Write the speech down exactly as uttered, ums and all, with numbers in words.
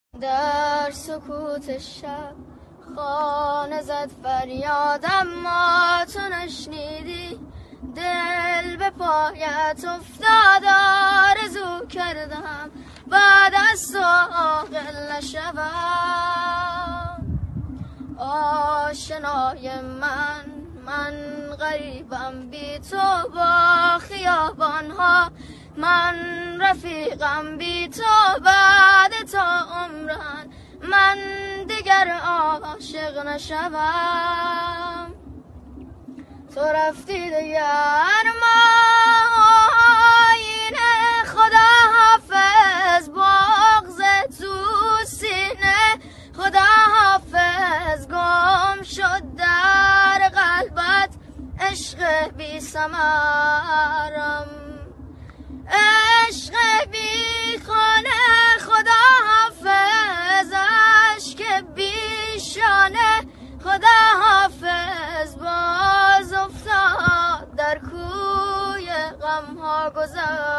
در سکوت شب خانه زد فریادم، ما تو نشنیدی. دل به پایت افتاد، آرزو کردم بعد از تو عاقل نشوم. آشنای من من غریبم بی تو با خیابانها، من رفیقم بی تو بعد تا عمرن من دیگر عاشق نشوم. تو رفتی دیگر ما آینه، خدا حافظ بغض تو سینه، خدا حافظ گم شد در قلبت عشق بی ثمرم، عشق بی خانه، خدا حافظ عشق بی شانه، خدا حافظ باز افتاد در کوی غم ها گذر.